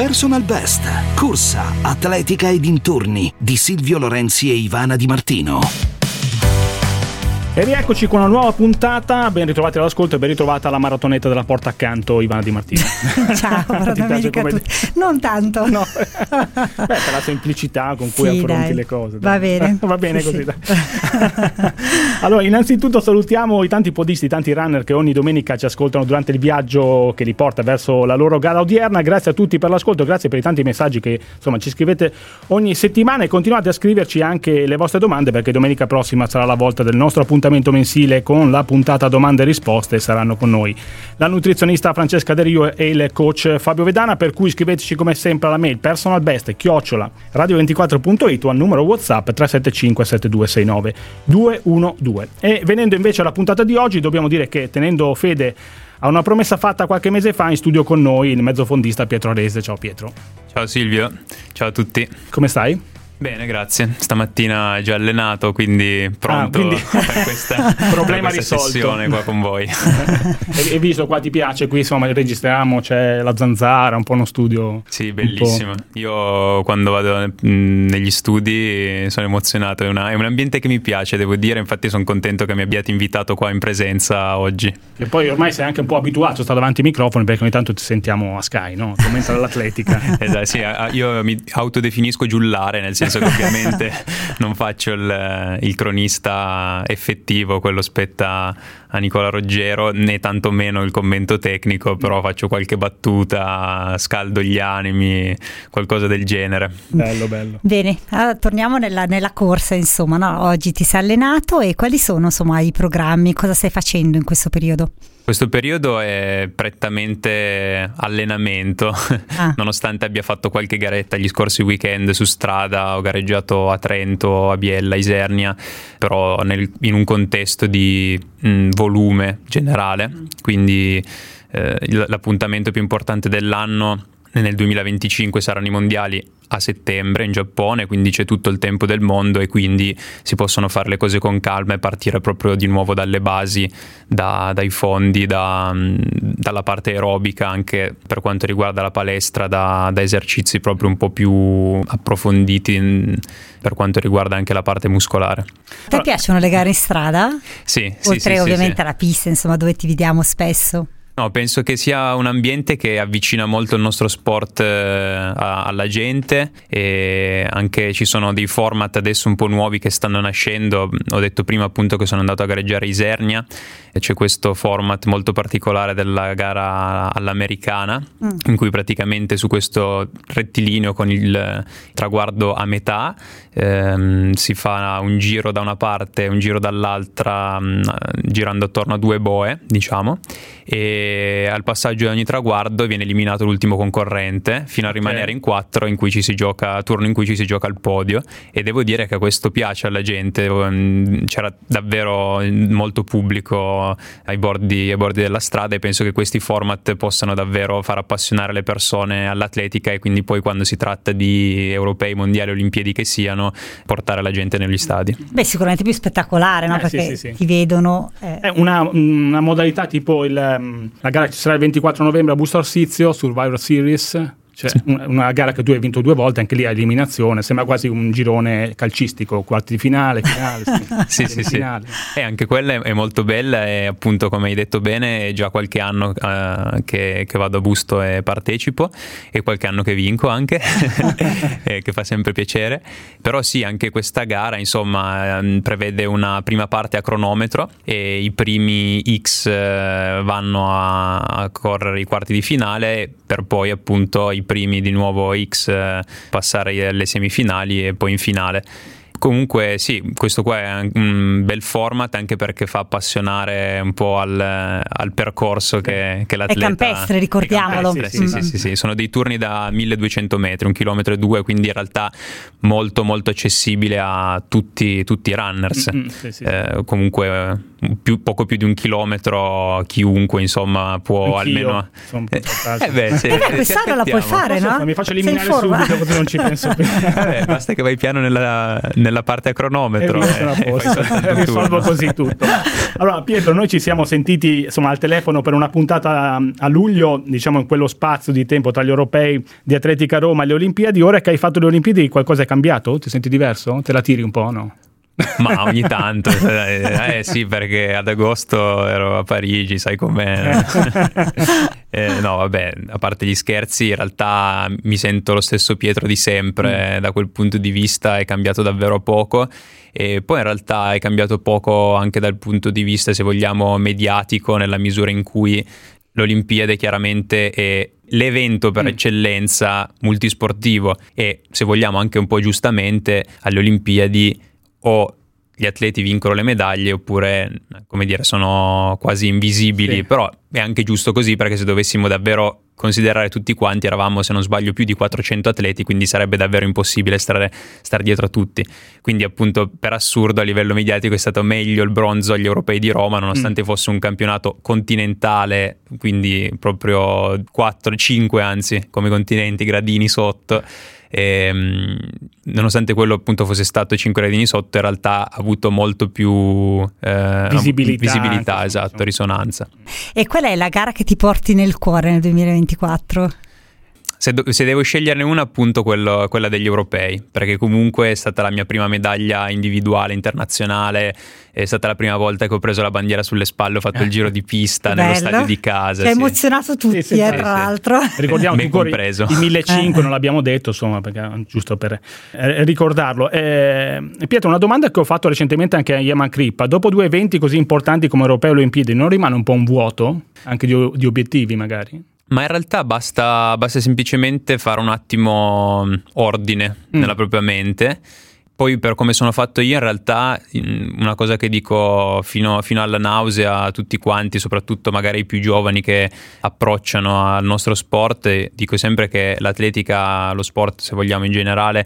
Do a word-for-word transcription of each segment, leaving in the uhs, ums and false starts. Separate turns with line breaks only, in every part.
Personal Best, corsa, atletica e dintorni di Silvio Lorenzi e Ivana Di Martino.
E rieccoci con una nuova puntata, ben ritrovati all'ascolto e ben ritrovata la maratonetta della porta accanto, Ivana Di Martino.
Ciao, buona domenica a tutti. Non tanto.
No. Beh, per la semplicità con cui
sì,
affronti
dai.
le cose.
Va
dai.
bene.
Va bene
sì,
così.
sì.
Allora, innanzitutto salutiamo i tanti podisti, i tanti runner che ogni domenica ci ascoltano durante il viaggio che li porta verso la loro gara odierna. Grazie a tutti per l'ascolto, grazie per i tanti messaggi che insomma ci scrivete ogni settimana e continuate a scriverci anche le vostre domande, perché domenica prossima sarà la volta del nostro appuntamento mensile con la puntata domande e risposte e saranno con noi la nutrizionista Francesca De Rio e il coach Fabio Vedana, per cui scriveteci come sempre alla mail personalbest chiocciola radio ventiquattro punto it o al numero WhatsApp tre sette cinque sette due sei nove due uno due. E venendo invece alla puntata di oggi, dobbiamo dire che, tenendo fede a una promessa fatta qualche mese fa, in studio con noi il mezzofondista Pietro Arese. Ciao Pietro.
Ciao Silvio, ciao a tutti.
Come stai?
Bene, grazie. Stamattina già allenato, quindi pronto
ah, quindi...
per questa,
problema
per questa
risolto.
Sessione qua con voi.
E, e visto qua ti piace, qui insomma registriamo, c'è la zanzara, un po' uno studio.
Sì, bellissimo. Io quando vado mh, negli studi sono emozionato, è, una, è un ambiente che mi piace, devo dire, infatti sono contento che mi abbiate invitato qua in presenza oggi.
E poi ormai sei anche un po' abituato a stare davanti ai microfoni, perché ogni tanto ti sentiamo a Sky, no? Commenta dell'atletica.
Esatto, sì, io mi autodefinisco giullare, nel senso che ovviamente non faccio il, il cronista effettivo, quello spetta a Nicola Roggero, né tantomeno il commento tecnico, però faccio qualche battuta, scaldo gli animi, qualcosa del genere.
Bello, bello.
Bene, allora torniamo nella, nella corsa, insomma, no? Oggi ti sei allenato e quali sono insomma i programmi, cosa stai facendo in questo periodo?
Questo periodo è prettamente allenamento, ah. nonostante abbia fatto qualche garetta gli scorsi weekend su strada, ho gareggiato a Trento, a Biella, a Isernia, però nel, in un contesto di mh, volume generale, quindi eh, l'appuntamento più importante dell'anno nel duemilaventicinque saranno i mondiali a settembre in Giappone, quindi c'è tutto il tempo del mondo e quindi si possono fare le cose con calma e partire proprio di nuovo dalle basi, da, dai fondi, da, dalla parte aerobica, anche per quanto riguarda la palestra, da, da esercizi proprio un po' più approfonditi per quanto riguarda anche la parte muscolare.
Ti piacciono le gare in strada?
Sì, sì,
oltre
sì,
ovviamente
sì,
alla pista, insomma, dove ti vediamo spesso.
No, penso che sia un ambiente che avvicina molto il nostro sport eh, alla gente, e anche ci sono dei format adesso un po' nuovi che stanno nascendo. Ho detto prima appunto che sono andato a gareggiare a Isernia e c'è questo format molto particolare della gara all'americana, mm. in cui praticamente su questo rettilineo con il traguardo a metà ehm, si fa un giro da una parte e un giro dall'altra, mh, girando attorno a due boe, diciamo, e al passaggio di ogni traguardo viene eliminato l'ultimo concorrente fino a rimanere okay. in quattro, in cui ci si gioca turno in cui ci si gioca al podio, e devo dire che questo piace alla gente. C'era davvero molto pubblico ai bordi, ai bordi della strada, e penso che questi format possano davvero far appassionare le persone all'atletica, e quindi poi quando si tratta di europei, mondiali, olimpiadi che siano, portare la gente negli stadi.
Beh, sicuramente più spettacolare, no?
Eh,
Perché
sì, sì, sì.
ti vedono eh.
è una, una modalità tipo il la gara ci sarà il ventiquattro novembre a Busto Arsizio, Survivor Series, cioè sì. una gara che tu hai vinto due volte, anche lì a eliminazione, sembra quasi un girone calcistico, quarti di finale, finale,
sì, sì, sì, finale. Sì. E anche quella è molto bella, e appunto, come hai detto bene, è già qualche anno uh, che, che vado a Busto e partecipo, e qualche anno che vinco anche, che fa sempre piacere. Però sì, anche questa gara insomma prevede una prima parte a cronometro, e i primi X uh, vanno a, a correre i quarti di finale, per poi appunto i primi di nuovo X eh, passare alle semifinali e poi in finale. Comunque sì, questo qua è un bel format, anche perché fa appassionare un po' al, al percorso che, che l'atleta...
È campestre, ricordiamolo.
È campestre, sì, sì, sì, sì, sì. Sono dei turni da milleduecento metri, un chilometro e due, quindi in realtà molto molto accessibile a tutti, tutti i runners.
Mm-hmm, sì, sì.
Eh, comunque più, poco più di un chilometro chiunque insomma può
Anch'io,
almeno
insomma,
eh, eh beh, se,
eh beh, quest'anno la puoi fare, no?
Mi faccio eliminare subito così non ci penso più.
Vabbè, basta che vai piano nella, nella parte a cronometro
e eh, e risolvo così tutto. Allora Pietro, noi ci siamo sentiti insomma al telefono per una puntata a luglio, diciamo in quello spazio di tempo tra gli europei di atletica Roma e le Olimpiadi. Ora che hai fatto le Olimpiadi qualcosa è cambiato? Ti senti diverso? Te la tiri un po', no?
Ma ogni tanto, eh sì, perché ad agosto ero a Parigi, sai com'è. eh, no, vabbè, a parte gli scherzi, in realtà mi sento lo stesso Pietro di sempre, mm. da quel punto di vista è cambiato davvero poco. E poi in realtà è cambiato poco anche dal punto di vista, se vogliamo, mediatico, nella misura in cui l'Olimpiade chiaramente è l'evento per mm. eccellenza multisportivo e, se vogliamo anche un po' giustamente, alle Olimpiadi o gli atleti vincono le medaglie oppure, come dire, sono quasi invisibili, sì. Però è anche giusto così, perché se dovessimo davvero considerare tutti quanti, eravamo, se non sbaglio, più di quattrocento atleti, quindi sarebbe davvero impossibile stare, stare dietro a tutti. Quindi appunto, per assurdo, a livello mediatico è stato meglio il bronzo agli europei di Roma, nonostante mm. fosse un campionato continentale, quindi proprio quattro cinque anzi come continenti, gradini sotto. E, nonostante quello appunto fosse stato cinque gradini sotto, in realtà ha avuto molto più eh,
visibilità,
visibilità
anche,
esatto,
insomma.
Risonanza.
E qual è la gara che ti porti nel cuore nel duemilaventiquattro?
Se, do- se devo sceglierne una, appunto quello, quella degli europei, perché comunque è stata la mia prima medaglia individuale internazionale, è stata la prima volta che ho preso la bandiera sulle spalle, ho fatto il giro di pista nello stadio di casa.
Ci ha
sì.
emozionato tutti, sì, sì, eh, tra sì, l'altro.
Sì. Ricordiamo
ben compreso.
I millecinquecento, non l'abbiamo detto, insomma, perché giusto per eh, ricordarlo. Eh, Pietro, una domanda che ho fatto recentemente anche a Yeman Crippa: dopo due eventi così importanti come europeo e Olimpiadi, non rimane un po' un vuoto anche di, di obiettivi magari?
Ma in realtà basta, basta semplicemente fare un attimo ordine mm. nella propria mente. Poi, per come sono fatto io, in realtà una cosa che dico fino, fino alla nausea a tutti quanti, soprattutto magari i più giovani che approcciano al nostro sport, dico sempre che l'atletica, lo sport se vogliamo in generale,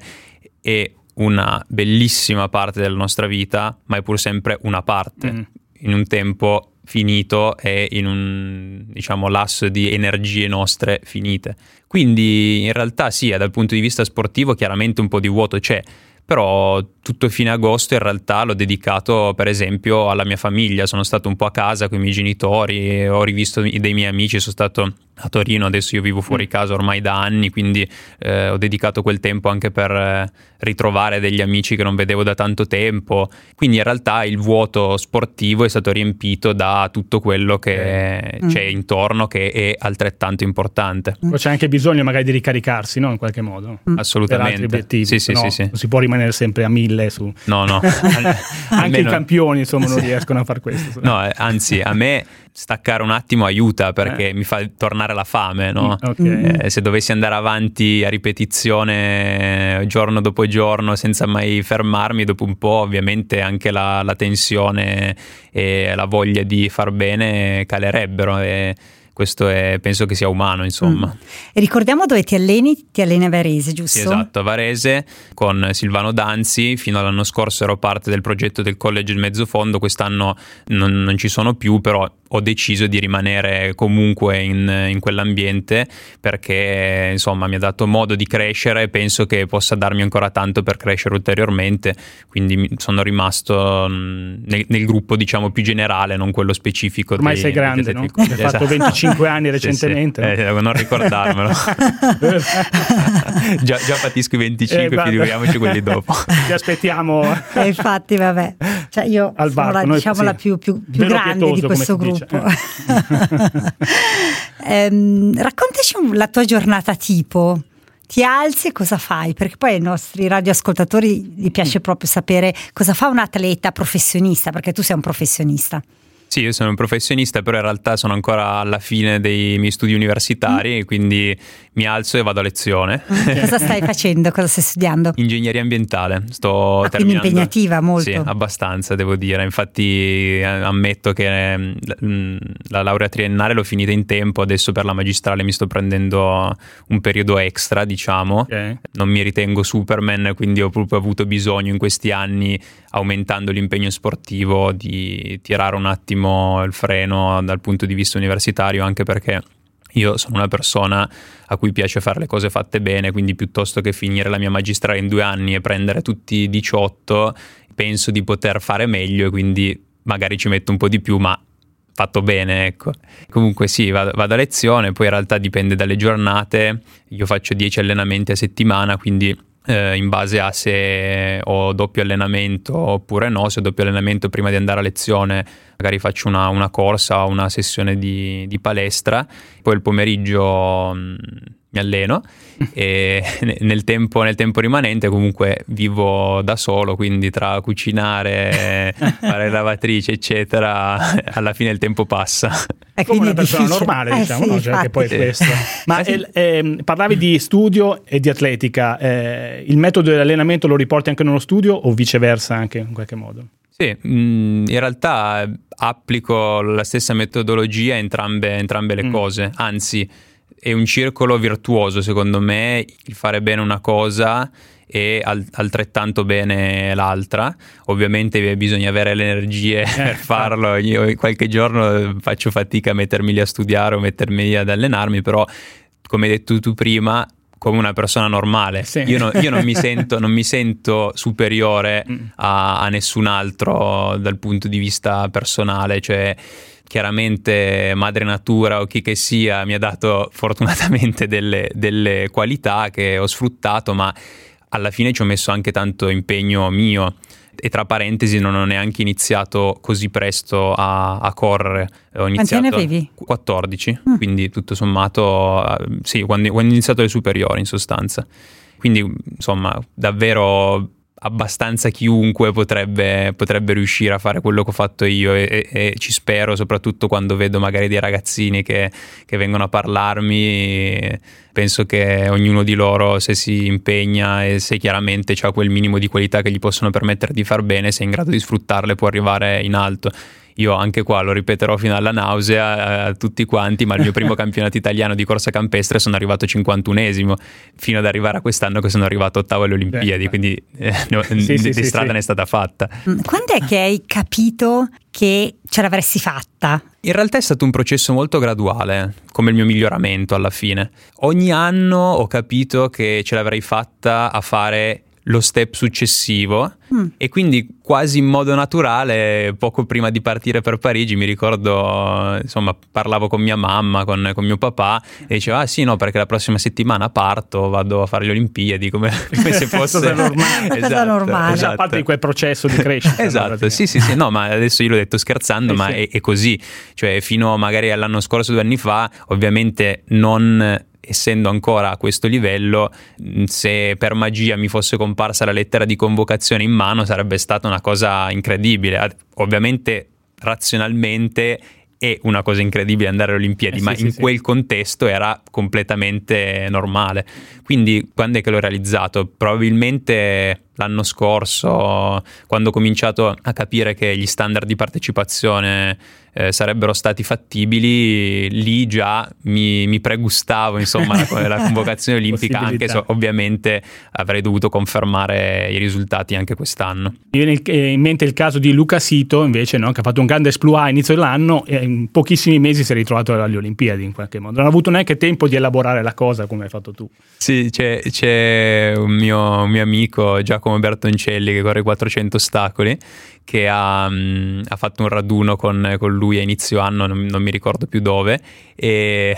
è una bellissima parte della nostra vita, ma è pur sempre una parte, mm. in un tempo finito e in un, diciamo, lasso di energie nostre finite. Quindi in realtà sì, dal punto di vista sportivo chiaramente un po' di vuoto c'è, però tutto fine agosto in realtà l'ho dedicato per esempio alla mia famiglia. Sono stato un po' a casa con i miei genitori, ho rivisto dei miei amici, sono stato a Torino, adesso io vivo fuori casa ormai da anni, quindi eh, ho dedicato quel tempo anche per eh, ritrovare degli amici che non vedevo da tanto tempo. Quindi in realtà il vuoto sportivo è stato riempito da tutto quello che mm. c'è intorno, che è altrettanto importante.
Poi c'è anche bisogno magari di ricaricarsi, no? In qualche modo.
Mm. Assolutamente.
Per altri obiettivi,
sì, sì,
no?
sì, sì.
Non si può rimanere sempre a mille su...
No, no.
Anche
Almeno...
i campioni insomma non riescono a far questo.
No, anzi, a me staccare un attimo aiuta, perché eh. mi fa tornare la fame, no?
Okay.
Eh, se dovessi andare avanti a ripetizione giorno dopo giorno senza mai fermarmi, dopo un po' ovviamente anche la, la tensione e la voglia di far bene calerebbero, e questo è, penso che sia umano, insomma.
Mm. E ricordiamo dove ti alleni? Ti alleni a Varese, giusto?
Sì, esatto, a Varese con Silvano Danzi. Fino all'anno scorso ero parte del progetto del college Mezzofondo, quest'anno non, non ci sono più, però ho deciso di rimanere comunque in, in quell'ambiente, perché insomma mi ha dato modo di crescere e penso che possa darmi ancora tanto per crescere ulteriormente, quindi sono rimasto nel, nel gruppo, diciamo, più generale, non quello specifico.
Ormai sei grande, no? Hai esatto. fatto venticinque anni recentemente.
Sì, sì. Eh, non ricordarmelo. già, già patisco i venticinque, eh, figuriamoci quelli dopo.
Ti aspettiamo.
Eh, infatti, vabbè. Cioè io
Al
sono
varco,
la, diciamo,
noi,
la
sì.
più, più, più grande pietoso, di questo gruppo. ehm, raccontaci la tua giornata tipo. Ti alzi e cosa fai? Perché poi ai nostri radioascoltatori gli piace proprio sapere cosa fa un atleta professionista, perché tu sei un professionista.
Sì, io sono un professionista, però in realtà sono ancora alla fine dei miei studi universitari, mm. quindi mi alzo e vado a lezione.
Cosa stai facendo? Cosa stai studiando?
Ingegneria ambientale. Sto
ah,
terminando.
Quindi impegnativa molto.
Sì, abbastanza devo dire. Infatti ammetto che la laurea triennale l'ho finita in tempo, adesso per la magistrale mi sto prendendo un periodo extra, diciamo. Okay. Non mi ritengo Superman, quindi ho proprio avuto bisogno in questi anni, aumentando l'impegno sportivo, di tirare un attimo il freno dal punto di vista universitario, anche perché io sono una persona a cui piace fare le cose fatte bene, quindi piuttosto che finire la mia magistrale in due anni e prendere tutti i diciotto, penso di poter fare meglio e quindi magari ci metto un po' di più, ma fatto bene, ecco. Comunque sì, vado, vado a lezione, poi in realtà dipende dalle giornate, io faccio dieci allenamenti a settimana, quindi eh, in base a se ho doppio allenamento oppure no, se ho doppio allenamento prima di andare a lezione magari faccio una, una corsa o una sessione di, di palestra, poi il pomeriggio mh, mi alleno e nel tempo, nel tempo rimanente comunque vivo da solo, quindi tra cucinare, fare lavatrice eccetera, alla fine il tempo passa.
È come una persona normale, eh, diciamo, sì, no? Cioè che poi è questo. Ma eh, eh, parlavi di studio e di atletica, eh, il metodo di allenamento lo riporti anche nello studio o viceversa anche in qualche modo?
Sì, in realtà applico la stessa metodologia a entrambe, entrambe le mm. cose, anzi è un circolo virtuoso secondo me il fare bene una cosa e al- altrettanto bene l'altra. Ovviamente bisogna avere le energie eh, per farlo, io qualche giorno faccio fatica a mettermi lì a studiare o mettermi lì ad allenarmi, però come hai detto tu prima, come una persona normale, sì. io, no, io non mi sento non mi sento superiore a, a nessun altro dal punto di vista personale, cioè chiaramente madre natura o chi che sia mi ha dato fortunatamente delle, delle qualità che ho sfruttato, ma alla fine ci ho messo anche tanto impegno mio. E tra parentesi non ho neanche iniziato così presto a, a correre. Ho iniziato
Quanti ne avevi?
quattordici, mm. quindi tutto sommato sì, quando, quando ho iniziato le superiori in sostanza. Quindi insomma davvero abbastanza chiunque potrebbe, potrebbe riuscire a fare quello che ho fatto io e, e, e ci spero, soprattutto quando vedo magari dei ragazzini che, che vengono a parlarmi. Penso che ognuno di loro, se si impegna e se chiaramente ha quel minimo di qualità che gli possono permettere di far bene, se è in grado di sfruttarle può arrivare in alto. Io anche qua lo ripeterò fino alla nausea a tutti quanti, ma il mio primo campionato italiano di corsa campestre sono arrivato cinquantunesimo, fino ad arrivare a quest'anno che sono arrivato ottavo alle Olimpiadi, quindi eh, no, sì, di, sì, di sì, strada sì. ne è stata fatta.
Quando è che hai capito che ce l'avresti fatta?
In realtà è stato un processo molto graduale, come il mio miglioramento alla fine. Ogni anno ho capito che ce l'avrei fatta a fare lo step successivo mm. e quindi quasi in modo naturale, poco prima di partire per Parigi, mi ricordo, insomma, parlavo con mia mamma, con, con mio papà e diceva ah sì no perché la prossima settimana parto, vado a fare le Olimpiadi, come, come se fosse
normale.
Esatto, normale.
Esatto. Parte di quel processo di crescita.
Esatto, sì sì sì, no ma adesso io l'ho detto scherzando eh, ma sì. è, è così, cioè fino magari all'anno scorso, due anni fa, ovviamente non essendo ancora a questo livello, se per magia mi fosse comparsa la lettera di convocazione in mano sarebbe stata una cosa incredibile. Ovviamente razionalmente è una cosa incredibile andare alle Olimpiadi, eh sì, ma sì, in sì. quel contesto era completamente normale. Quindi quando è che l'ho realizzato? Probabilmente l'anno scorso, quando ho cominciato a capire che gli standard di partecipazione eh, sarebbero stati fattibili, lì già mi, mi pregustavo insomma la, la convocazione olimpica, anche se ovviamente avrei dovuto confermare i risultati anche quest'anno.
Mi viene in mente il caso di Luca Sito invece, no? Che ha fatto un grande exploit a inizio dell'anno e in pochissimi mesi si è ritrovato alle Olimpiadi in qualche modo. Non ha avuto neanche tempo di elaborare la cosa come hai fatto tu.
Sì, c'è, c'è un mio, un mio amico Giacomo Bertoncelli che corre i quattrocento ostacoli, che ha, um, ha fatto un raduno con, con lui a inizio anno, non, non mi ricordo più dove, e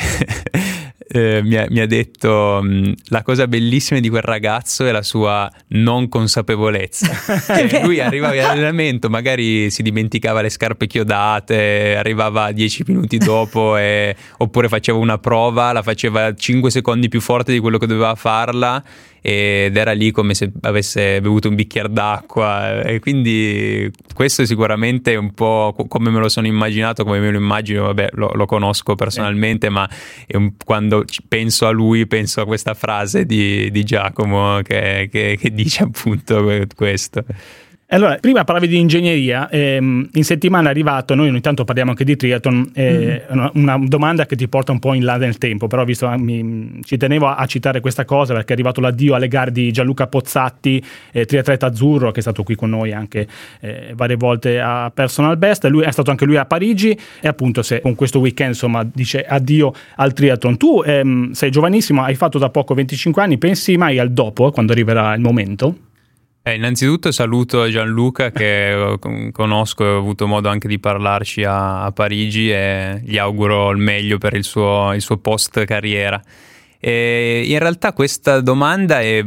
eh, mi, ha, mi ha detto um, la cosa bellissima di quel ragazzo è la sua non consapevolezza. Cioè, lui arrivava all'allenamento, magari si dimenticava le scarpe chiodate, arrivava dieci minuti dopo e, oppure faceva una prova, la faceva cinque secondi più forte di quello che doveva farla ed era lì come se avesse bevuto un bicchiere d'acqua, e quindi questo sicuramente è un po' come me lo sono immaginato, come me lo immagino, vabbè, lo, lo conosco personalmente, eh. ma è un, quando penso a lui penso a questa frase di, di Giacomo che, che, che dice appunto questo.
Allora, prima parlavi di ingegneria, ehm, in settimana è arrivato, noi ogni tanto parliamo anche di triathlon, eh, mm. una, una domanda che ti porta un po' in là nel tempo, però visto mi, ci tenevo a, a citare questa cosa perché è arrivato l'addio alle gare di Gianluca Pozzatti, eh, triatleta azzurro, che è stato qui con noi anche eh, varie volte a Personal Best, lui è stato anche lui a Parigi, e appunto se con questo weekend insomma dice addio al triathlon. Tu ehm, sei giovanissimo, hai fatto da poco venticinque anni, pensi mai al dopo, quando arriverà il momento?
Eh, innanzitutto saluto Gianluca che conosco e ho avuto modo anche di parlarci a, a Parigi, e gli auguro il meglio per il suo, il suo post carriera. E in realtà questa domanda è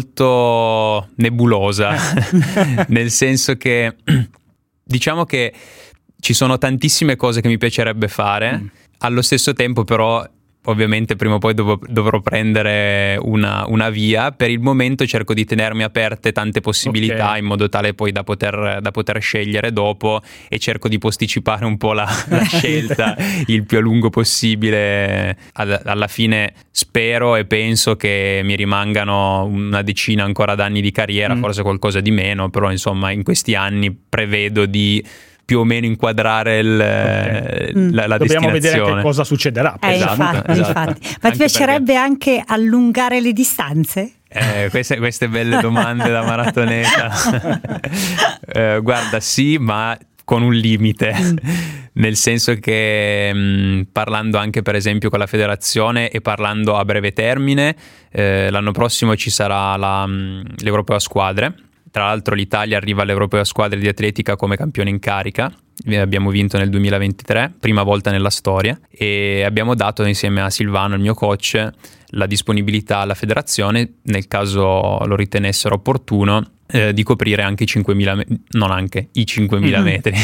molto nebulosa, nel senso che diciamo che ci sono tantissime cose che mi piacerebbe fare, mm. allo stesso tempo però ovviamente prima o poi dov- dovrò prendere una, una via. Per il momento cerco di tenermi aperte tante possibilità, okay, in modo tale poi da poter, da poter scegliere dopo, e cerco di posticipare un po' la, la scelta il più a lungo possibile. All- alla fine spero e penso che mi rimangano una decina ancora d'anni di carriera, mm. forse qualcosa di meno, però insomma in questi anni prevedo di più o meno inquadrare il, okay. la, la
Dobbiamo
destinazione.
vedere che cosa succederà.
Eh,
esatto,
infatti,
esatto.
infatti. Ma ti piacerebbe perché... anche allungare le distanze?
Eh, queste, queste belle domande da maratoneta. eh, guarda, sì, ma con un limite, mm. nel senso che mh, parlando anche per esempio con la federazione e parlando a breve termine, eh, l'anno prossimo ci sarà la, mh, l'Europeo a squadre. Tra l'altro l'Italia arriva all'Europeo a squadre di atletica come campione in carica, abbiamo vinto nel duemilaventitré, prima volta nella storia, e abbiamo dato insieme a Silvano, il mio coach, la disponibilità alla federazione, nel caso lo ritenessero opportuno, eh, di coprire anche i cinquemila, non anche, i cinquemila mm-hmm. metri.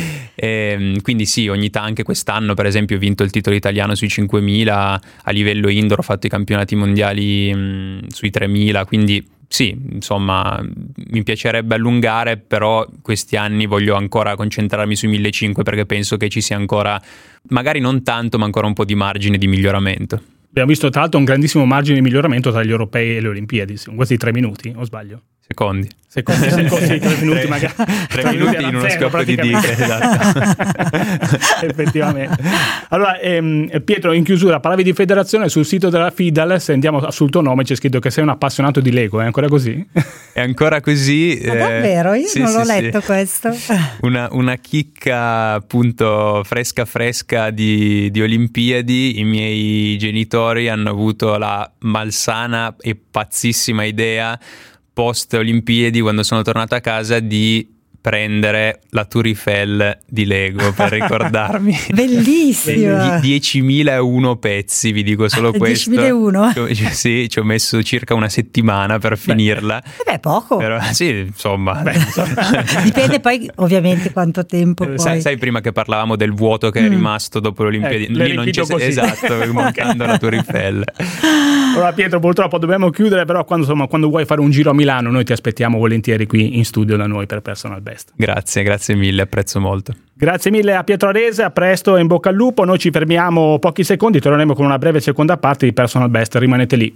E, quindi sì, ogni tanto, anche quest'anno per esempio ho vinto il titolo italiano sui cinquemila, a livello indoor ho fatto i campionati mondiali mh, sui tremila, quindi sì, insomma, mi piacerebbe allungare, però questi anni voglio ancora concentrarmi sui millecinquecento, perché penso che ci sia ancora, magari non tanto, ma ancora un po' di margine di miglioramento.
Abbiamo visto tra l'altro un grandissimo margine di miglioramento tra gli europei e le Olimpiadi, sono questi tre minuti, o sbaglio?
Secondi.
Secondi, secondi, sì, tre minuti magari.
Tre, tre minuti in uno scoppio di dita, esatto.
Effettivamente. Allora, ehm, Pietro, in chiusura, parlavi di federazione, sul sito della FIDAL, se andiamo sul tuo nome c'è scritto che sei un appassionato di Lego, è ancora così?
È ancora così.
Ma davvero? Io
sì,
non
sì,
l'ho
sì.
letto questo.
Una, una chicca appunto fresca fresca di, di Olimpiadi. I miei genitori hanno avuto la malsana e pazzissima idea post Olimpiadi, quando sono tornato a casa, di prendere la Tour Eiffel di Lego per ricordarmi.
Bellissima.
diecimila e uno pezzi, vi dico solo
ah,
questo.
diecimila e uno?
Sì, ci ho messo circa una settimana per finirla.
Beh, beh poco.
Però sì, insomma.
Beh, insomma.
Dipende poi ovviamente quanto tempo poi.
Sai, sai prima che parlavamo del vuoto che mm. è rimasto dopo le Olimpiadi?
Eh,
Lì non c'è,
così.
Esatto, montando la Tour Eiffel.
Allora Pietro, purtroppo dobbiamo chiudere, però quando, insomma, quando vuoi fare un giro a Milano noi ti aspettiamo volentieri qui in studio da noi per Personal Best.
Grazie, grazie mille, apprezzo molto.
Grazie mille a Pietro Arese, a presto e in bocca al lupo. Noi ci fermiamo pochi secondi, torneremo con una breve seconda parte di Personal Best, rimanete lì.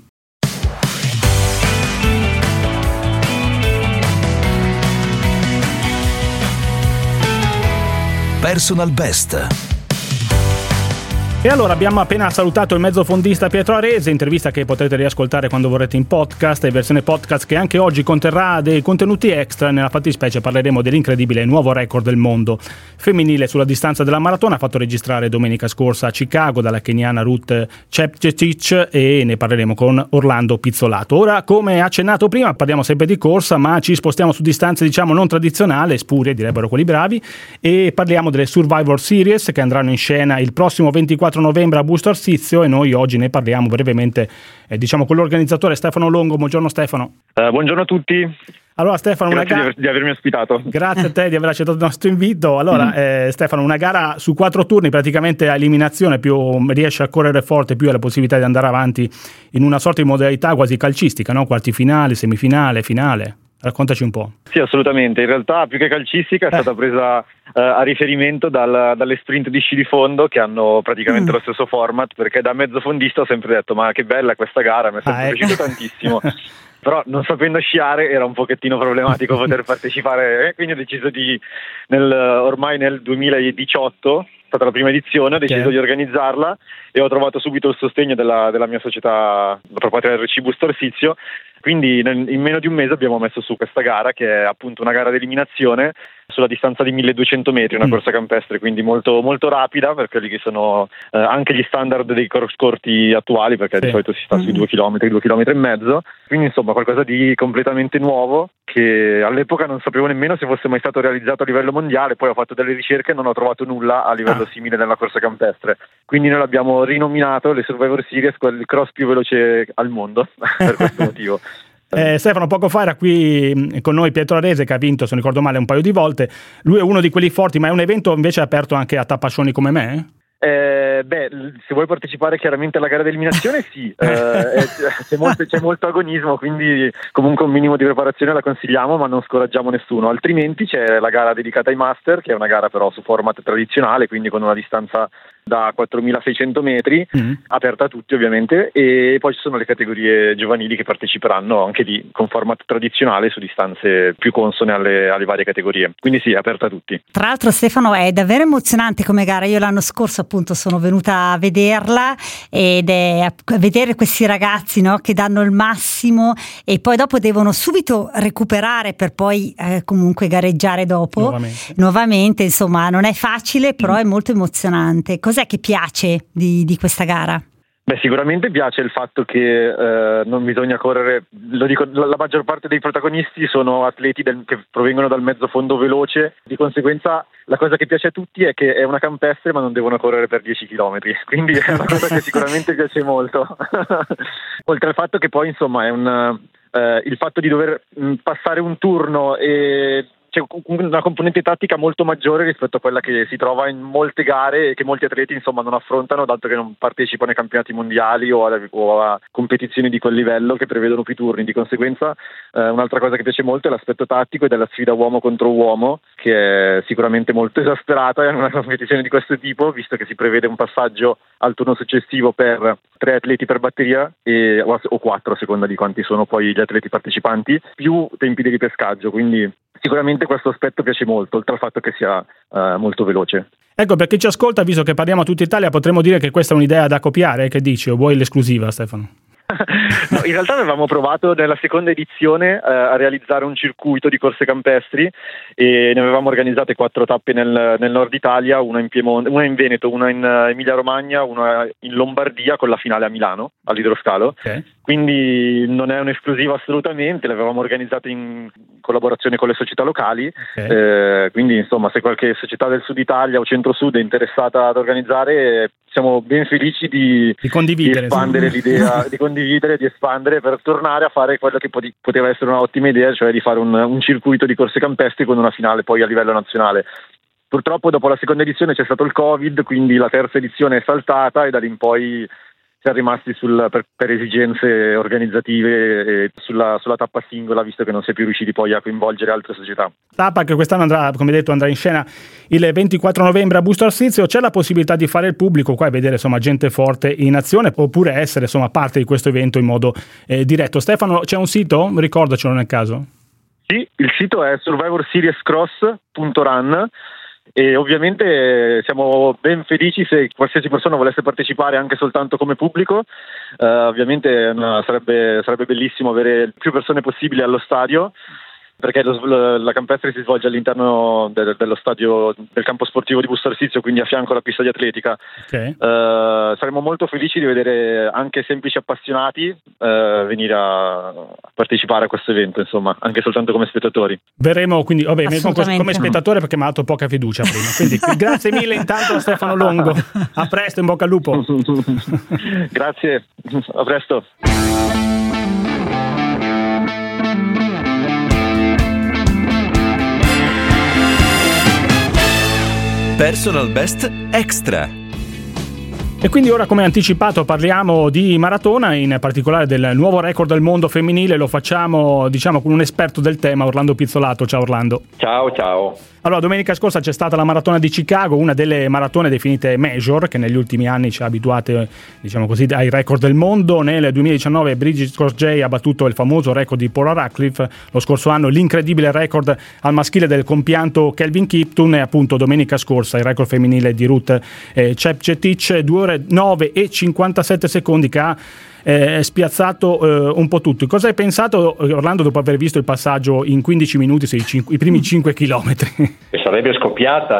Personal Best.
E allora abbiamo appena salutato il mezzofondista Pietro Arese, intervista che potrete riascoltare quando vorrete in podcast, e versione podcast che anche oggi conterrà dei contenuti extra. Nella fattispecie parleremo dell'incredibile nuovo record del mondo femminile sulla distanza della maratona, fatto registrare domenica scorsa a Chicago dalla keniana Ruth Chepngetich, e ne parleremo con Orlando Pizzolato. Ora, come accennato prima, parliamo sempre di corsa, ma ci spostiamo su distanze diciamo non tradizionali, spurie direbbero quelli bravi, e parliamo delle Survivor Series che andranno in scena il prossimo ventiquattro novembre a Busto Arsizio, e noi oggi ne parliamo brevemente eh, diciamo con l'organizzatore Stefano Longo. Buongiorno Stefano.
Uh, buongiorno a tutti.
Allora Stefano,
grazie
una gara...
di, di avermi ospitato.
Grazie a te di aver accettato il nostro invito. Allora mm. eh, Stefano, una gara su quattro turni, praticamente a eliminazione, più riesci a correre forte, più hai la possibilità di andare avanti in una sorta di modalità quasi calcistica, no? Quarti finale, semifinale, finale. Raccontaci un po'.
Sì, assolutamente. In realtà più che calcistica è eh. stata presa eh, a riferimento dal, dalle sprint di sci di fondo, che hanno praticamente mm. lo stesso format, perché da mezzo fondista ho sempre detto ma che bella questa gara, mi è sempre ah, piaciuto ecco. tantissimo. Però non sapendo sciare era un pochettino problematico poter partecipare, quindi ho deciso di, nel, ormai nel duemiladiciotto, è stata la prima edizione, ho deciso okay. di organizzarla e ho trovato subito il sostegno della, della mia società, la proprietaria R C Busto Arsizio. Quindi in meno di un mese abbiamo messo su questa gara, che è appunto una gara di eliminazione sulla distanza di milleduecento metri, una mm. corsa campestre, quindi molto, molto rapida per quelli che sono eh, anche gli standard dei cross corti attuali, perché sì. di solito si sta mm. sui due chilometri, due chilometri e mezzo. Quindi insomma qualcosa di completamente nuovo, che all'epoca non sapevo nemmeno se fosse mai stato realizzato a livello mondiale. Poi ho fatto delle ricerche e non ho trovato nulla a livello ah. simile nella corsa campestre. Quindi noi l'abbiamo rinominato le Survivor Series, il cross più veloce al mondo per questo motivo.
Eh, Stefano, poco fa era qui con noi Pietro Arese, che ha vinto, se non ricordo male, un paio di volte. Lui è uno di quelli forti, ma è un evento invece aperto anche a tappascioni come me?
Eh, beh, se vuoi partecipare chiaramente alla gara di eliminazione sì, eh, c'è, molto, c'è molto agonismo, quindi comunque un minimo di preparazione la consigliamo, ma non scoraggiamo nessuno. Altrimenti c'è la gara dedicata ai Master, che è una gara però su format tradizionale, quindi con una distanza da quattromilaseicento metri, mm. aperta a tutti ovviamente, e poi ci sono le categorie giovanili che parteciperanno anche lì con format tradizionale su distanze più consone alle, alle varie categorie, quindi sì, aperta a tutti.
Tra l'altro Stefano, è davvero emozionante come gara. Io l'anno scorso appunto sono venuta a vederla, ed è a vedere questi ragazzi, no, che danno il massimo e poi dopo devono subito recuperare per poi eh, comunque gareggiare dopo nuovamente. nuovamente insomma non è facile, però mm. è molto emozionante. Cos'è che piace di, di questa gara?
Beh, sicuramente piace il fatto che eh, non bisogna correre, lo dico, la, la maggior parte dei protagonisti sono atleti del, che provengono dal mezzo fondo veloce, di conseguenza la cosa che piace a tutti è che è una campestre ma non devono correre per dieci chilometri, quindi è una cosa che sicuramente piace molto. Oltre al fatto che poi insomma è un, eh, il fatto di dover mh, passare un turno e c'è una componente tattica molto maggiore rispetto a quella che si trova in molte gare e che molti atleti insomma non affrontano, dato che non partecipano ai campionati mondiali o a, o a competizioni di quel livello che prevedono più turni. Di conseguenza eh, un'altra cosa che piace molto è l'aspetto tattico e della sfida uomo contro uomo, che è sicuramente molto esasperata in una competizione di questo tipo, visto che si prevede un passaggio al turno successivo per tre atleti per batteria e, o, o quattro a seconda di quanti sono poi gli atleti partecipanti, più tempi di ripescaggio, quindi sicuramente questo aspetto piace molto, oltre al fatto che sia uh, molto veloce.
Ecco, per chi ci ascolta, visto che parliamo a tutta Italia, potremmo dire che questa è un'idea da copiare, che dici, o vuoi l'esclusiva, Stefano?
No, in realtà avevamo provato nella seconda edizione eh, a realizzare un circuito di corse campestri e ne avevamo organizzate quattro tappe nel, nel nord Italia, una in Piemonte, una in Veneto, una in uh, Emilia Romagna, una in Lombardia, con la finale a Milano all'idroscalo. Okay. Quindi non è un'esclusiva assolutamente, le avevamo organizzate in collaborazione con le società locali. Okay. Eh, quindi insomma, se qualche società del sud Italia o centro-sud è interessata ad organizzare, siamo ben felici di,
di condividere,
di espandere l'idea, di condividere, di espandere per tornare a fare quello che poteva essere un'ottima idea, cioè di fare un, un circuito di corse campestri con una finale poi a livello nazionale. Purtroppo dopo la seconda edizione c'è stato il Covid, quindi la terza edizione è saltata e da lì in poi siamo rimasti sul, per, per esigenze organizzative e sulla, sulla tappa singola, visto che non si è più riusciti poi a coinvolgere altre società.
Tappa che quest'anno andrà, come detto, andrà in scena il ventiquattro novembre a Busto Arsizio. C'è la possibilità di fare il pubblico qua e vedere insomma gente forte in azione, oppure essere insomma parte di questo evento in modo eh, diretto. Stefano, c'è un sito? Ricordacelo nel caso.
Sì, il sito è survivor series cross punto run. E ovviamente siamo ben felici se qualsiasi persona volesse partecipare anche soltanto come pubblico. Uh, ovviamente uh, sarebbe, sarebbe bellissimo avere più persone possibili allo stadio, perché lo, la campestre si svolge all'interno de, dello stadio del campo sportivo di Busto Arsizio, quindi a fianco alla pista di atletica. Okay. Uh, saremmo molto felici di vedere anche semplici appassionati uh, venire a, a partecipare a questo evento, insomma, anche soltanto come spettatori.
Verremo quindi, vabbè, come spettatore, perché mi ha dato poca fiducia prima. Quindi grazie mille intanto a Stefano Longo. A presto, in bocca al lupo.
Grazie, a presto.
Personal Best Extra.
E quindi ora, come anticipato, parliamo di maratona, in particolare del nuovo record del mondo femminile. Lo facciamo, diciamo, con un esperto del tema, Orlando Pizzolato. Ciao Orlando.
Ciao, ciao.
Allora, domenica scorsa c'è stata la maratona di Chicago, una delle maratone definite major, che negli ultimi anni ci ha abituate, diciamo così, ai record del mondo. Nel duemiladiciannove Bridget Kosgei ha battuto il famoso record di Paula Radcliffe, lo scorso anno l'incredibile record al maschile del compianto Kelvin Kiptum, e appunto domenica scorsa il record femminile di Ruth eh, Chepchetich, due ore nove e cinquantasette secondi, che ha eh, spiazzato eh, un po' tutti. Cosa hai pensato, Orlando, dopo aver visto il passaggio in quindici minuti sui cinque, i primi cinque chilometri?
E sarebbe scoppiata.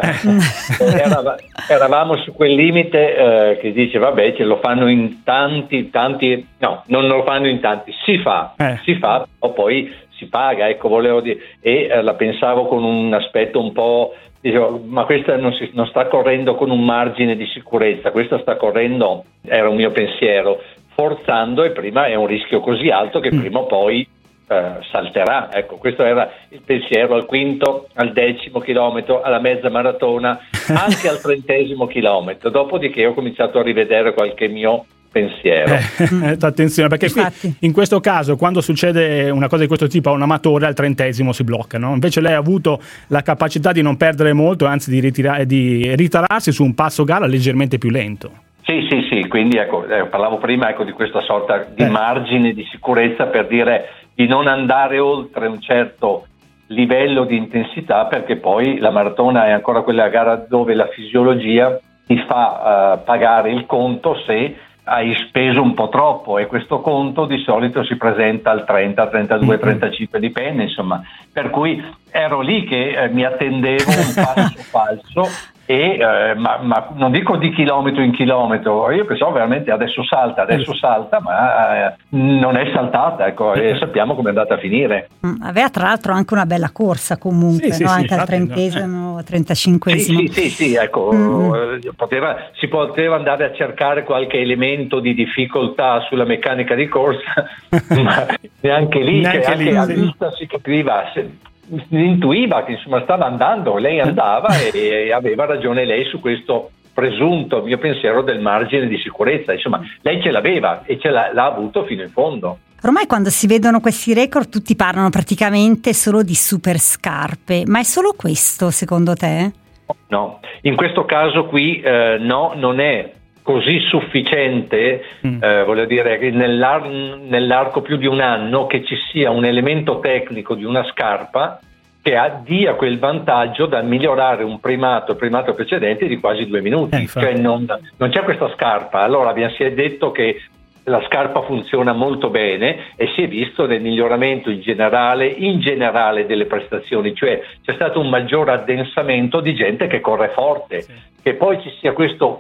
Erav- eravamo su quel limite eh, che dice vabbè, ce lo fanno in tanti, tanti, no, non lo fanno in tanti, si fa, eh. si fa, o poi si paga, ecco, volevo dire, e eh, la pensavo con un aspetto un po', dicevo, ma questa non, si, non sta correndo con un margine di sicurezza, questa sta correndo, era un mio pensiero, forzando, e prima è un rischio così alto che prima o poi eh, salterà. Ecco, questo era il pensiero al quinto, al decimo chilometro, alla mezza maratona, anche al trentesimo chilometro. Dopodiché ho cominciato a rivedere qualche mio pensiero.
Eh, attenzione, perché qui, in questo caso, quando succede una cosa di questo tipo a un amatore, al trentesimo si blocca, no? Invece lei ha avuto la capacità di non perdere molto, anzi di, ritira- di ritararsi su un passo gara leggermente più lento.
Sì, sì, sì, quindi ecco, eh, parlavo prima ecco, di questa sorta di
eh.
margine di sicurezza, per dire di non andare oltre un certo livello di intensità, perché poi la maratona è ancora quella gara dove la fisiologia ti fa uh, pagare il conto se hai speso un po' troppo, e questo conto di solito si presenta al trenta, trentadue, trentacinque, dipende, insomma, per cui ero lì che eh, mi attendevo un passo falso, e eh, ma, ma non dico di chilometro in chilometro, io pensavo veramente adesso salta, adesso salta, ma eh, non è saltata, ecco, e sappiamo come è andata a finire.
Aveva tra l'altro anche una bella corsa comunque,
sì,
no?
sì,
Anche
sì,
al
infatti,
trentesimo,
no.
trentacinquesimo.
Sì, sì, sì, sì, ecco, mm. poteva, si poteva andare a cercare qualche elemento di difficoltà sulla meccanica di corsa, ma neanche lì, neanche che lì, anche sì. a vista si capiva, se, intuiva che insomma stava andando, lei andava e aveva ragione lei su questo presunto mio pensiero del margine di sicurezza, insomma lei ce l'aveva e ce l'ha, l'ha avuto fino in fondo.
Ormai quando si vedono questi record tutti parlano praticamente solo di super scarpe, ma è solo questo secondo te?
No, in questo caso qui eh, no, non è così sufficiente, mm. eh, voglio dire che nell'ar- nell'arco più di un anno che ci sia un elemento tecnico di una scarpa che ha, dia quel vantaggio da migliorare un primato, il primato precedente di quasi due minuti, eh, cioè non, non c'è questa scarpa. Allora abbiamo, si è detto che la scarpa funziona molto bene e si è visto nel miglioramento in generale, in generale delle prestazioni, cioè c'è stato un maggior addensamento di gente che corre forte, sì. Che poi ci sia questo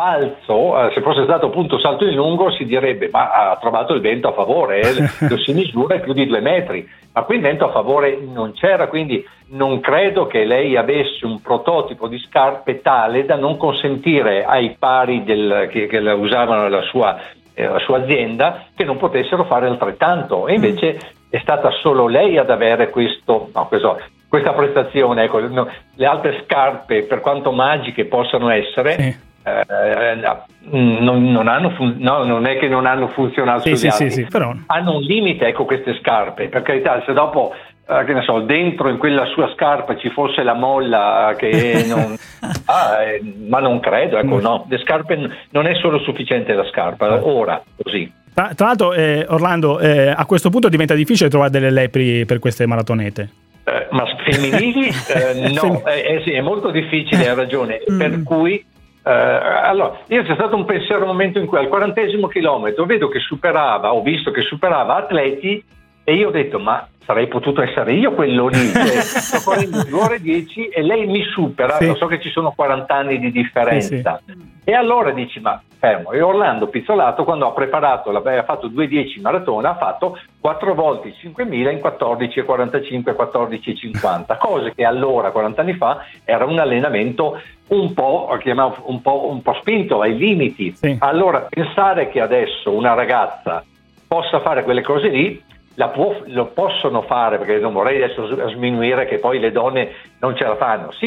balzo, eh, se fosse stato appunto salto in lungo si direbbe ma ha trovato il vento a favore, eh, lo si misura più di due metri, ma qui il vento a favore non c'era, quindi non credo che lei avesse un prototipo di scarpe tale da non consentire ai pari del, che, che la usavano la sua, eh, la sua azienda, che non potessero fare altrettanto, e invece è stata solo lei ad avere questo, no, questo questa prestazione, ecco, no, le altre scarpe, per quanto magiche possano essere, sì. Eh, no, non, non, hanno fun- no, non è che non hanno funzionato,
sì,
sugli
sì,
altri,
sì, sì, però
hanno un limite, ecco, queste scarpe, per carità, se dopo eh, che ne so, dentro in quella sua scarpa ci fosse la molla che non ah, eh, ma non credo, ecco, no, le scarpe n- non è solo sufficiente la scarpa, ora così.
Tra, tra l'altro eh, Orlando, eh, a questo punto diventa difficile trovare delle lepri per queste maratonete.
Eh, ma femminili eh, no, eh, eh, sì, è molto difficile, ha ragione, mm. per cui Uh, allora, io c'è stato un pensiero, un momento in cui al quarantesimo chilometro vedo che superava, ho visto che superava atleti, e io ho detto ma sarei potuto essere io quello lì, cioè, sto correndo due ore e dieci e lei mi supera, sì. Lo so che ci sono quaranta anni di differenza, sì, sì. E allora dici ma fermo, e Orlando Pizzolato quando ha preparato, aveva fatto due dieci maratona, ha fatto quattro volte i cinquemila in quattordici e quarantacinque, quattordici e cinquanta, cose che allora, quaranta anni fa, era un allenamento un po', chiamavo, un po', un po' spinto ai limiti, sì. Allora pensare che adesso una ragazza possa fare quelle cose lì, la può, lo possono fare, perché non vorrei adesso sminuire che poi le donne non ce la fanno, sì,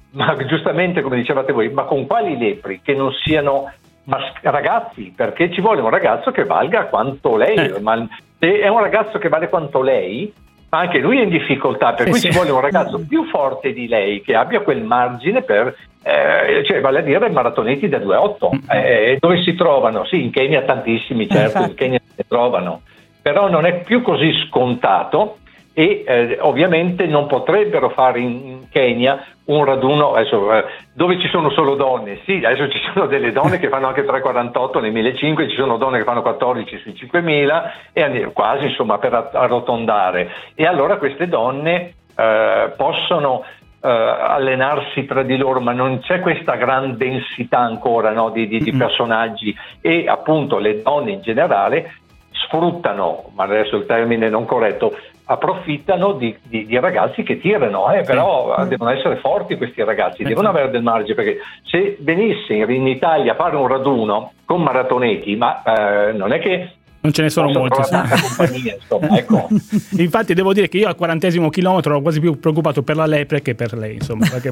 ma giustamente come dicevate voi, ma con quali lepri? Che non siano mas- ragazzi, perché ci vuole un ragazzo che valga quanto lei,
eh.
ma se è un ragazzo che vale quanto lei, ma anche lui è in difficoltà, per
sì,
cui
sì.
ci vuole un ragazzo più forte di lei, che abbia quel margine per, eh, cioè vale a dire maratoneti da due virgola otto. Eh, dove si trovano? Sì, in Kenya tantissimi, certo, in Kenya si trovano, però non è più così scontato e eh, ovviamente non potrebbero fare in, in Kenya un raduno adesso, eh, dove ci sono solo donne. Sì, adesso ci sono delle donne che fanno anche tre virgola quarantotto nei millecinquecento, ci sono donne che fanno quattordici sui cinquemila e andiamo quasi, insomma, per arrotondare. E allora queste donne eh, possono eh, allenarsi tra di loro, ma non c'è questa gran densità ancora, no, di, di, di personaggi, e appunto le donne in generale sfruttano, ma adesso il termine non corretto, approfittano di, di, di ragazzi che tirano, eh, però sì. devono essere forti questi ragazzi, devono avere del margine, perché se venisse in Italia a fare un raduno con maratoneti, ma eh, non è che
non ce ne sono molti, sì.
compagnia, insomma, ecco.
Infatti devo dire che io al quarantesimo chilometro ero quasi più preoccupato per la lepre che per lei, insomma, perché...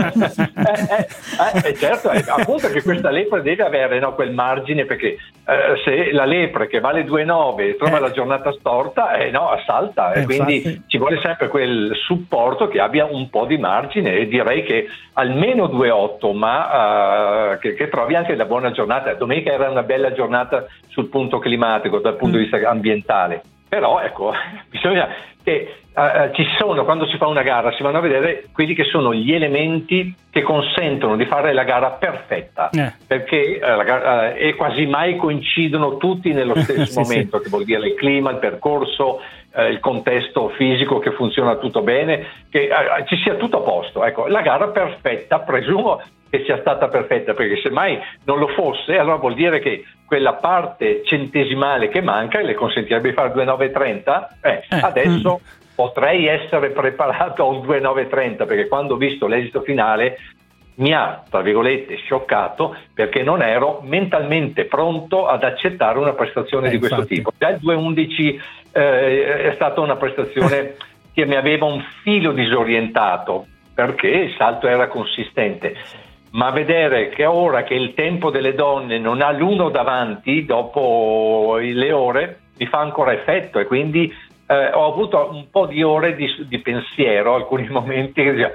eh, eh, eh, certo, eh, appunto che questa lepre deve avere, no, quel margine, perché eh, se la lepre che vale due virgola nove trova eh. la giornata storta, eh, no, assalta, e eh, quindi infatti ci vuole sempre quel supporto che abbia un po' di margine, e direi che almeno due virgola otto, ma uh, che, che trovi anche la buona giornata. Domenica era una bella giornata sul punto climatico, dal punto mm. di vista ambientale, però ecco, bisogna che uh, ci sono, quando si fa una gara si vanno a vedere quelli che sono gli elementi che consentono di fare la gara perfetta, eh. perché uh, la gara, uh, e quasi mai coincidono tutti nello stesso sì, momento, sì. che vuol dire il clima, il percorso, uh, il contesto fisico, che funziona tutto bene, che uh, ci sia tutto a posto. Ecco, la gara perfetta presumo che sia stata perfetta, perché se mai non lo fosse, allora vuol dire che quella parte centesimale che manca le consentirebbe di fare due virgola nove trenta, eh, eh. adesso mm. potrei essere preparato a un due virgola nove trenta, perché quando ho visto l'esito finale mi ha, tra virgolette, scioccato, perché non ero mentalmente pronto ad accettare una prestazione eh, di questo infatti. tipo. Già il due virgola undici eh, è stata una prestazione che mi aveva un filo disorientato, perché il salto era consistente. Ma vedere che ora che il tempo delle donne non ha l'uno davanti dopo le ore mi fa ancora effetto, e quindi eh, ho avuto un po' di ore di, di pensiero, alcuni momenti, eh,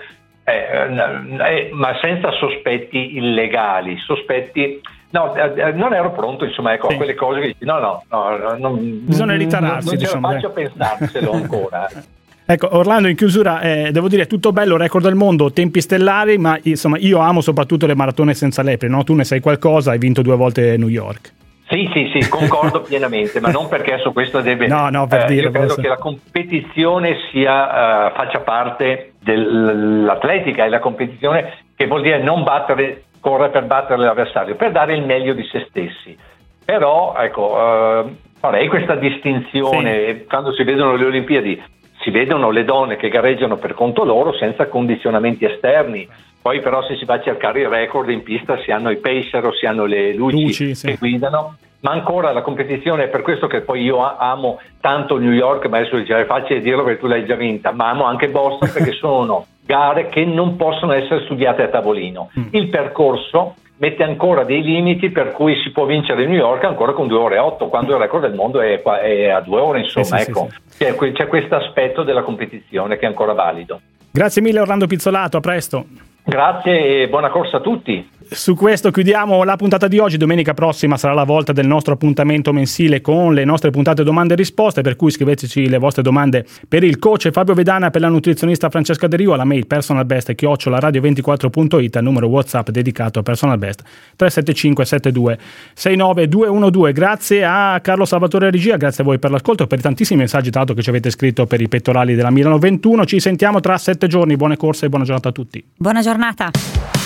eh, ma senza sospetti illegali, sospetti... No, eh, non ero pronto, insomma, ecco, sì. a quelle cose che dici, no, no, no, non,
bisogna ritararsi,
non, non
diciamo,
ce la faccio a pensarselo ancora.
Ecco, Orlando, in chiusura, eh, devo dire, tutto bello, record del mondo, tempi stellari, ma insomma io amo soprattutto le maratone senza lepre, no? Tu ne sai qualcosa, hai vinto due volte New York.
Sì, sì, sì, concordo pienamente, ma non perché su questo deve...
No, no, per
eh,
dire...
Io credo che la competizione sia uh, faccia parte dell'atletica, e la competizione che vuol dire non battere, correre per battere l'avversario, per dare il meglio di se stessi. Però, ecco, uh, farei questa distinzione, sì. quando si vedono le Olimpiadi, si vedono le donne che gareggiano per conto loro senza condizionamenti esterni, poi però se si va a cercare i record in pista si hanno i pacer o si hanno le luci, luci sì. che guidano, ma ancora la competizione, è per questo che poi io amo tanto New York, ma adesso è facile dirlo perché tu l'hai già vinta, ma amo anche Boston perché sono gare che non possono essere studiate a tavolino. Mm. Il percorso mette ancora dei limiti per cui si può vincere New York ancora con due ore e otto, quando il record del mondo è, è a due ore, insomma, eh sì, ecco. Sì, sì. C'è, c'è questo aspetto della competizione che è ancora valido.
Grazie mille Orlando Pizzolato, a presto.
Grazie e buona corsa a tutti.
Su questo chiudiamo la puntata di oggi. Domenica prossima sarà la volta del nostro appuntamento mensile con le nostre puntate domande e risposte, per cui scriveteci le vostre domande per il coach Fabio Vedana, per la nutrizionista Francesca De Rio, alla mail personalbest chiocciola radio ventiquattro punto it, al numero WhatsApp dedicato a personalbest tre sette cinque sette due sei nove due uno due. Grazie a Carlo Salvatore Regia, grazie a voi per l'ascolto, per i tantissimi messaggi tra l'altro che ci avete scritto per i pettorali della Milano ventuno. Ci sentiamo tra sette giorni, buone corse e buona giornata a tutti.
Buona giornata.